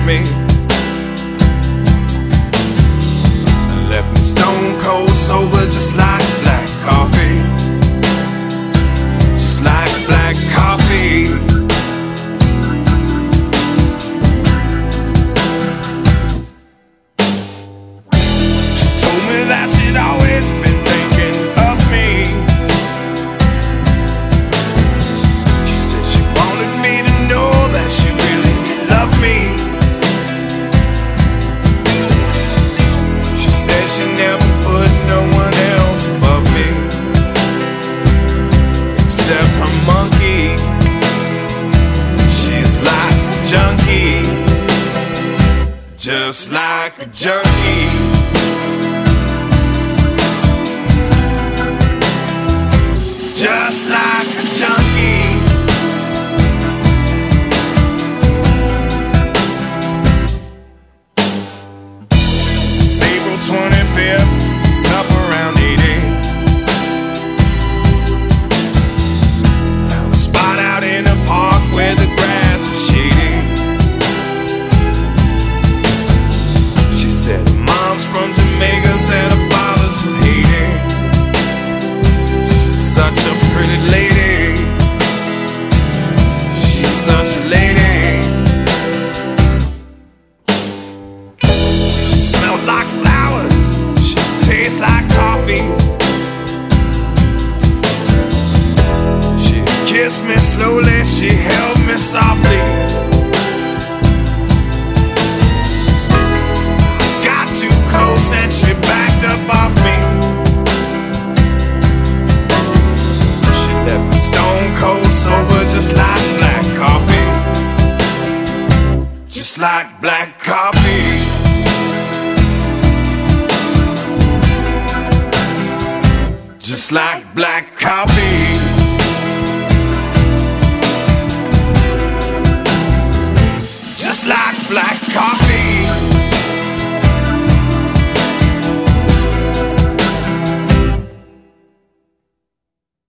me. Left me stone cold sober, just like black coffee. Just like black coffee. She told me that she'd always been thinking of me. She said she wanted me to know that she really loved me. She said she never put no one else above me, except her monkey. She's like a junkie, just like a junkie. Just like a junkie. It's April 25th, it's up around 80. Found a spot out in the park where the grass is shady. She said her mom's from Jamaica, said her father's from Haiti. She's such a pretty lady. She's such a lady. She smelled like flowers. She tastes like coffee. She kissed me slowly. She held me softly. Got too close and she backed up off me. She left me stone cold sober, just like black coffee. Just like black coffee. Just like black coffee.